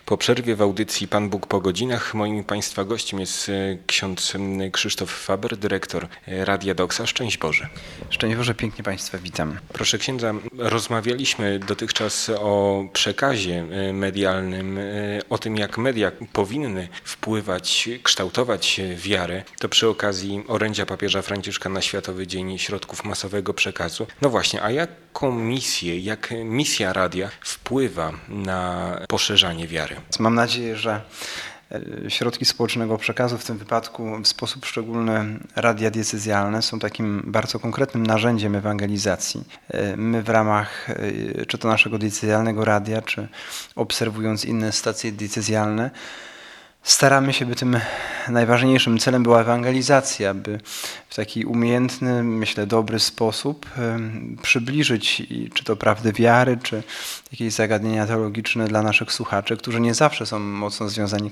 Po przerwie w audycji Pan Bóg po godzinach moim Państwa gościem jest ksiądz Krzysztof Faber, dyrektor Radia Doxa. Szczęść Boże. Szczęść Boże, pięknie Państwa witam. Proszę księdza, rozmawialiśmy dotychczas o przekazie medialnym, o tym jak media powinny wpływać, kształtować wiarę. To przy okazji orędzia papieża Franciszka na Światowy Dzień Środków Masowego Przekazu. No właśnie, a jaką misję, jak misja radia wpływa na poszerzanie wiary? Mam nadzieję, że środki społecznego przekazu, w tym wypadku w sposób szczególny radia diecezjalne, są takim bardzo konkretnym narzędziem ewangelizacji. My w ramach czy to naszego diecezjalnego radia, czy obserwując inne stacje diecezjalne, staramy się, by tym najważniejszym celem była ewangelizacja, by w taki umiejętny, myślę, dobry sposób przybliżyć czy to prawdy wiary, czy jakieś zagadnienia teologiczne dla naszych słuchaczy, którzy nie zawsze są mocno związani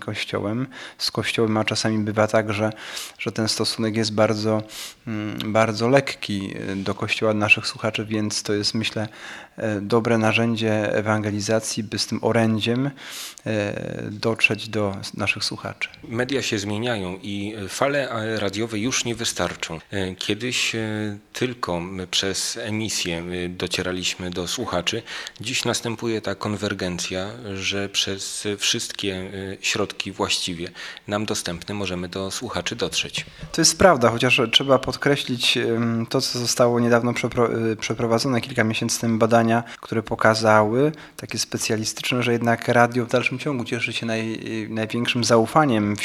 z Kościołem, a czasami bywa tak, że ten stosunek jest bardzo, bardzo lekki do Kościoła naszych słuchaczy, więc to jest, myślę, dobre narzędzie ewangelizacji, by z tym orędziem dotrzeć do naszych słuchaczy. Media się zmieniają i fale radiowe już nie wystarczą. Kiedyś tylko przez emisję docieraliśmy do słuchaczy. Dziś następuje ta konwergencja, że przez wszystkie środki właściwie nam dostępne możemy do słuchaczy dotrzeć. To jest prawda, chociaż trzeba podkreślić to, co zostało niedawno przeprowadzone, kilka miesięcy temu, badania, które pokazały, takie specjalistyczne, że jednak radio w dalszym ciągu cieszy się największym zaufaniem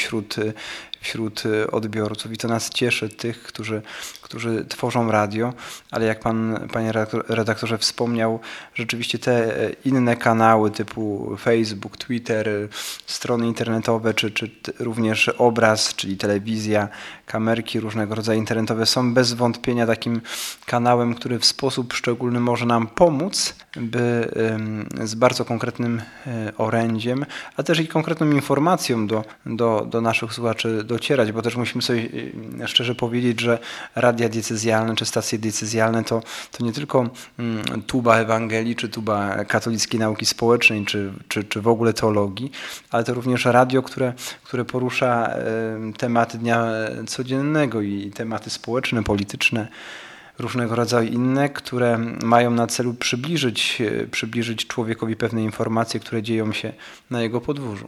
wśród odbiorców i to nas cieszy, tych, którzy tworzą radio, ale jak panie redaktorze wspomniał, rzeczywiście te inne kanały typu Facebook, Twitter, strony internetowe, czy również obraz, czyli telewizja, kamerki różnego rodzaju internetowe są bez wątpienia takim kanałem, który w sposób szczególny może nam pomóc, by z bardzo konkretnym orędziem, a też i konkretną informacją do naszych słuchaczy docierać, bo też musimy sobie szczerze powiedzieć, że radia diecezjalne czy stacje diecezjalne to nie tylko tuba Ewangelii, czy tuba katolickiej nauki społecznej, czy w ogóle teologii, ale to również radio, które porusza tematy dnia codziennego i tematy społeczne, polityczne, różnego rodzaju inne, które mają na celu przybliżyć człowiekowi pewne informacje, które dzieją się na jego podwórzu.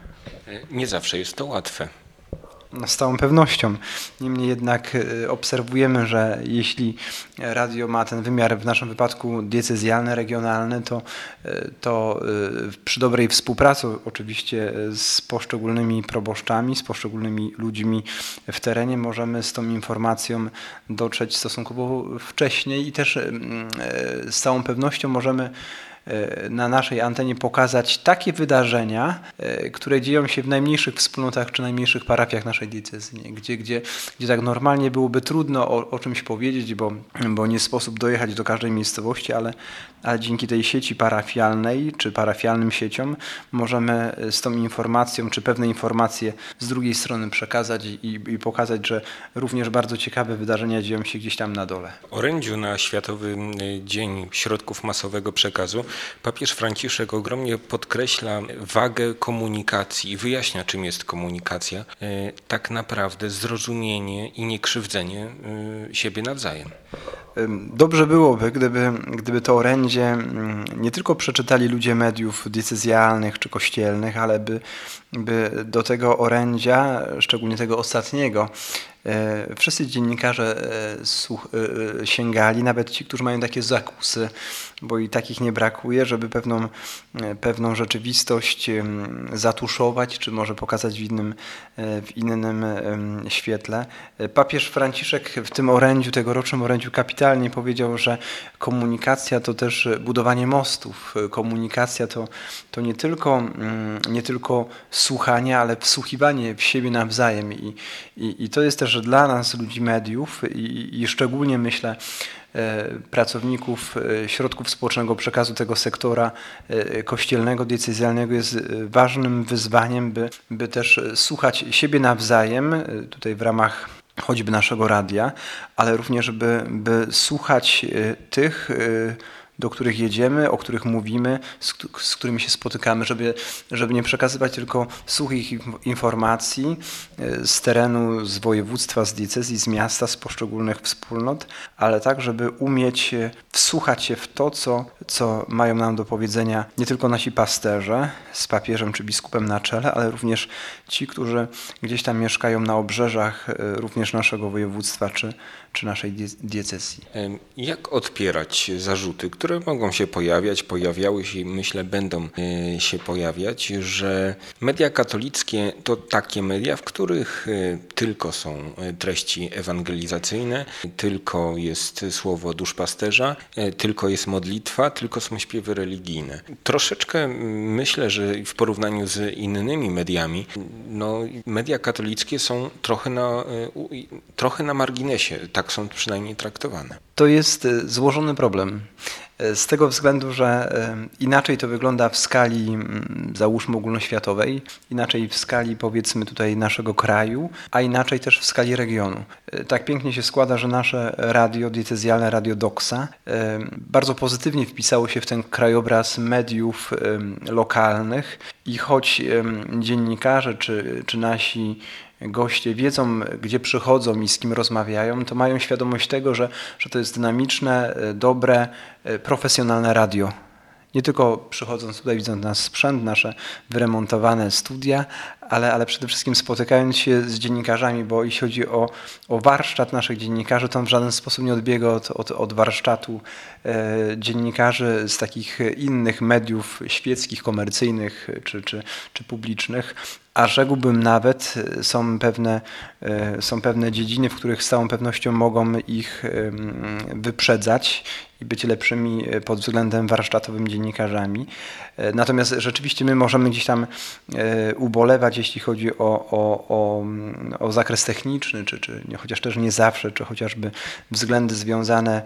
Nie zawsze jest to łatwe. Z całą pewnością. Niemniej jednak obserwujemy, że jeśli radio ma ten wymiar w naszym wypadku diecezjalny, regionalny, to przy dobrej współpracy oczywiście z poszczególnymi proboszczami, z poszczególnymi ludźmi w terenie możemy z tą informacją dotrzeć stosunkowo wcześniej i też z całą pewnością możemy na naszej antenie pokazać takie wydarzenia, które dzieją się w najmniejszych wspólnotach czy najmniejszych parafiach naszej diecezji, gdzie tak normalnie byłoby trudno o czymś powiedzieć, bo nie sposób dojechać do każdej miejscowości, ale dzięki tej sieci parafialnej czy parafialnym sieciom możemy z tą informacją czy pewne informacje z drugiej strony przekazać i pokazać, że również bardzo ciekawe wydarzenia dzieją się gdzieś tam na dole. Orędziu na Światowy Dzień Środków Masowego Przekazu papież Franciszek ogromnie podkreśla wagę komunikacji i wyjaśnia, czym jest komunikacja. Tak naprawdę zrozumienie i niekrzywdzenie siebie nawzajem. Dobrze byłoby, gdyby to orędzie nie tylko przeczytali ludzie mediów diecezjalnych czy kościelnych, ale by do tego orędzia, szczególnie tego ostatniego, wszyscy dziennikarze sięgali, nawet ci, którzy mają takie zakusy, bo i takich nie brakuje, żeby pewną rzeczywistość zatuszować, czy może pokazać w innym świetle. Papież Franciszek w tym orędziu, tegorocznym orędziu kapitalnie powiedział, że komunikacja to też budowanie mostów. Komunikacja to nie tylko słuchanie, ale wsłuchiwanie w siebie nawzajem i to jest też dla nas, ludzi mediów i szczególnie myślę pracowników środków społecznego przekazu tego sektora kościelnego, diecezjalnego jest ważnym wyzwaniem, by też słuchać siebie nawzajem, tutaj w ramach choćby naszego radia, ale również by słuchać tych do których jedziemy, o których mówimy, z którymi się spotykamy, żeby nie przekazywać tylko suchych informacji z terenu, z województwa, z diecezji, z miasta, z poszczególnych wspólnot, ale tak, żeby umieć wsłuchać się w to, co mają nam do powiedzenia nie tylko nasi pasterze z papieżem czy biskupem na czele, ale również ci, którzy gdzieś tam mieszkają na obrzeżach również naszego województwa czy naszej diecezji. Jak odpierać zarzuty, które mogą się pojawiać, pojawiały się i myślę będą się pojawiać, że media katolickie to takie media, w których tylko są treści ewangelizacyjne, tylko jest słowo duszpasterza, tylko jest modlitwa, tylko są śpiewy religijne. Troszeczkę myślę, że w porównaniu z innymi mediami, media katolickie są trochę na marginesie, tak są przynajmniej traktowane. To jest złożony problem. Z tego względu, że inaczej to wygląda w skali, załóżmy, ogólnoświatowej, inaczej w skali, powiedzmy, tutaj naszego kraju, a inaczej też w skali regionu. Tak pięknie się składa, że nasze radio diecezjalne, Radio Doxa, bardzo pozytywnie wpisało się w ten krajobraz mediów lokalnych i choć dziennikarze czy nasi goście wiedzą, gdzie przychodzą i z kim rozmawiają, to mają świadomość tego, że to jest dynamiczne, dobre, profesjonalne radio. Nie tylko przychodząc tutaj, widząc nasz sprzęt, nasze wyremontowane studia, ale przede wszystkim spotykając się z dziennikarzami, bo jeśli chodzi o warsztat naszych dziennikarzy, to on w żaden sposób nie odbiega od warsztatu dziennikarzy z takich innych mediów świeckich, komercyjnych czy publicznych. A rzekłbym nawet, są pewne dziedziny, w których z całą pewnością mogą ich wyprzedzać i być lepszymi pod względem warsztatowym dziennikarzami. Natomiast rzeczywiście my możemy gdzieś tam ubolewać, jeśli chodzi o zakres techniczny, czy chociaż też nie zawsze, czy chociażby względy związane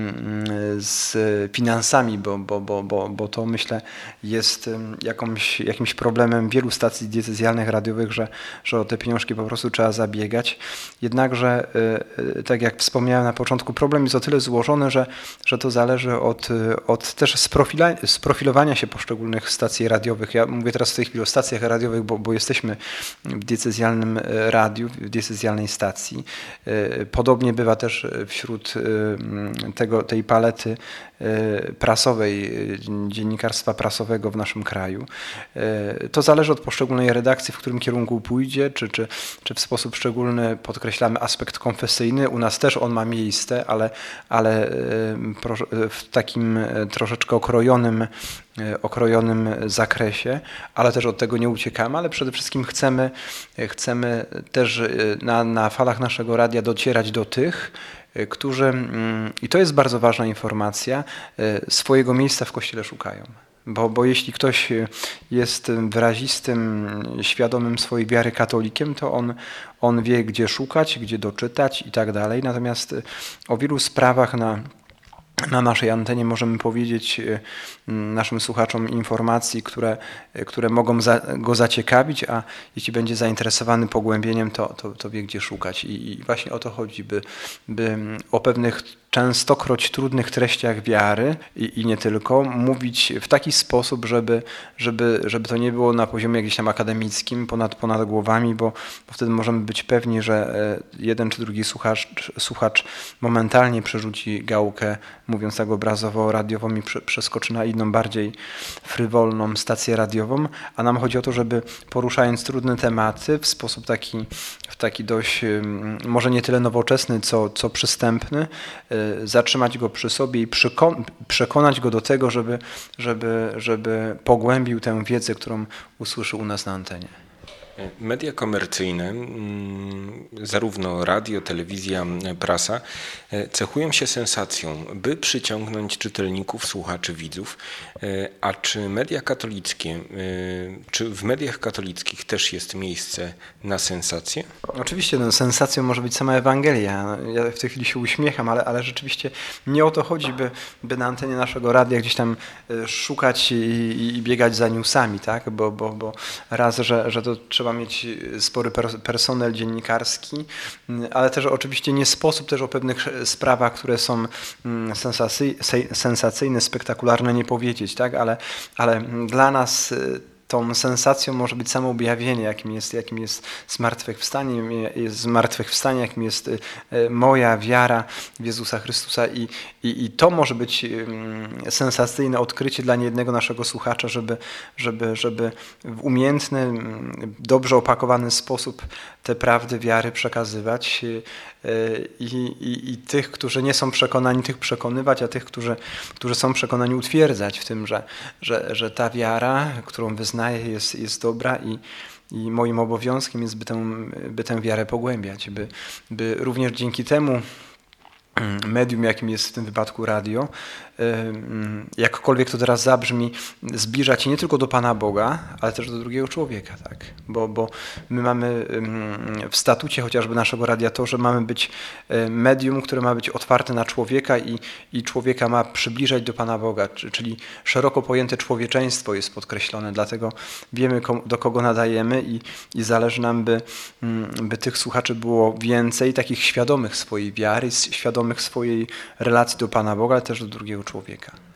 z finansami, bo to myślę jest jakimś problemem wielu stacji diecezjalnych, radiowych, że o te pieniążki po prostu trzeba zabiegać. Jednakże, tak jak wspomniałem na początku, problem jest o tyle złożony, że to zależy od też sprofilowania się poszczególnych stacji radiowych. Ja mówię teraz w tej chwili o stacjach radiowych, bo jesteśmy w diecezjalnym radiu, w diecezjalnej stacji. Podobnie bywa też wśród tej palety prasowej, dziennikarstwa prasowego w naszym kraju. To zależy od poszczególnej redakcji, w którym kierunku pójdzie, czy w sposób szczególny podkreślamy aspekt konfesyjny. U nas też on ma miejsce, ale w takim troszeczkę okrojonym zakresie, ale też od tego nie uciekamy, ale przede wszystkim chcemy też na falach naszego radia docierać do tych, którzy, i to jest bardzo ważna informacja, swojego miejsca w Kościele szukają. Bo jeśli ktoś jest wyrazistym, świadomym swojej wiary katolikiem, to on wie, gdzie szukać, gdzie doczytać i tak dalej. Natomiast o wielu sprawach na naszej antenie możemy powiedzieć naszym słuchaczom informacji, które mogą go zaciekawić, a jeśli będzie zainteresowany pogłębieniem, to wie, gdzie szukać. I właśnie o to chodzi, by o pewnych częstokroć trudnych treściach wiary i nie tylko, mówić w taki sposób, żeby to nie było na poziomie gdzieś tam akademickim, ponad głowami, bo wtedy możemy być pewni, że jeden czy drugi słuchacz momentalnie przerzuci gałkę, mówiąc tak obrazowo, radiową i przeskoczy na inną, bardziej frywolną stację radiową, a nam chodzi o to, żeby poruszając trudne tematy w sposób taki dość, może nie tyle nowoczesny, co przystępny, zatrzymać go przy sobie i przekonać go do tego, żeby pogłębił tę wiedzę, którą usłyszy u nas na antenie. Media komercyjne, zarówno radio, telewizja, prasa, cechują się sensacją, by przyciągnąć czytelników, słuchaczy, widzów. A czy media katolickie, czy w mediach katolickich też jest miejsce na sensację? Oczywiście, sensacją może być sama Ewangelia. Ja w tej chwili się uśmiecham, ale rzeczywiście nie o to chodzi, by na antenie naszego radia gdzieś tam szukać i biegać za newsami, tak? Bo raz, że to trzeba trzeba mieć spory personel dziennikarski, ale też oczywiście nie sposób też o pewnych sprawach, które są sensacyjne, spektakularne nie powiedzieć, tak? Ale dla nas tą sensacją może być samo objawienie, jakim jest zmartwychwstanie, jakim jest moja wiara w Jezusa Chrystusa i to może być sensacyjne odkrycie dla niejednego naszego słuchacza, żeby w umiejętny, dobrze opakowany sposób te prawdy wiary przekazywać i tych, którzy nie są przekonani, tych przekonywać, a tych, którzy są przekonani, utwierdzać w tym, że ta wiara, którą wyznaję, jest dobra i moim obowiązkiem jest, by tę wiarę pogłębiać, by również dzięki temu medium, jakim jest w tym wypadku radio, jakkolwiek to teraz zabrzmi, zbliżać się nie tylko do Pana Boga, ale też do drugiego człowieka, tak? Bo my mamy w statucie chociażby naszego radiatorze mamy być medium, które ma być otwarte na człowieka i człowieka ma przybliżać do Pana Boga, czyli szeroko pojęte człowieczeństwo jest podkreślone, dlatego wiemy, do kogo nadajemy i zależy nam, by tych słuchaczy było więcej, takich świadomych swojej wiary, świadomych swojej relacji do Pana Boga, ale też do drugiego człowieka.